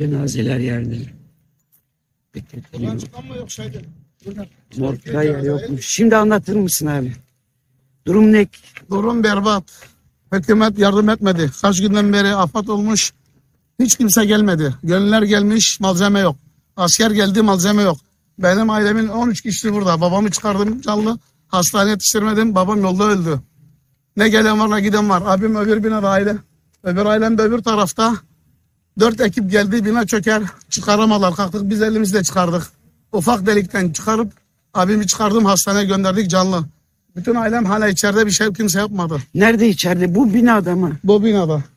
Cenazeler yerde. Bekletelim. Çıkan yok şeyde? Morgda yer yokmuş. Şimdi anlatır mısın abi? Durum ne? Durum berbat. Hükümet yardım etmedi. Kaç günden beri afet olmuş. Hiç kimse gelmedi. Gönüller gelmiş, malzeme yok. Asker geldi, malzeme yok. Benim ailemin 13 kişisi burada. Babamı çıkardım canlı. Hastaneye yetiştirmedim. Babam yolda öldü. Ne gelen var ne giden var. Abim öbür binada aile. Öbür ailem de öbür tarafta. 4 ekip geldi, bina çöker. Çıkaramadılar, kalktık. Biz elimizle çıkardık. Ufak delikten çıkarıp abimi çıkardım, hastaneye gönderdik canlı. Bütün ailem hala içeride, bir şey kimse yapmadı. Nerede içeride? Bu binada mı? Bu binada.